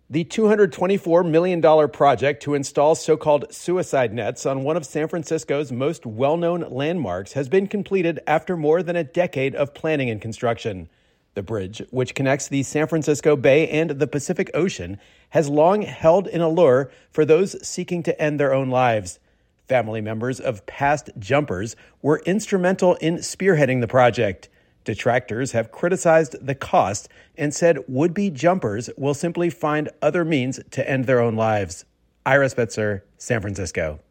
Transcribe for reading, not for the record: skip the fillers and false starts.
The $224 million project to install so-called suicide nets on one of San Francisco's most well-known landmarks has been completed after more than a decade of planning and construction. The bridge, which connects the San Francisco Bay and the Pacific Ocean, has long held an allure for those seeking to end their own lives. Family members of past jumpers were instrumental in spearheading the project. Detractors have criticized the cost and said would-be jumpers will simply find other means to end their own lives. Ira Spitzer, San Francisco.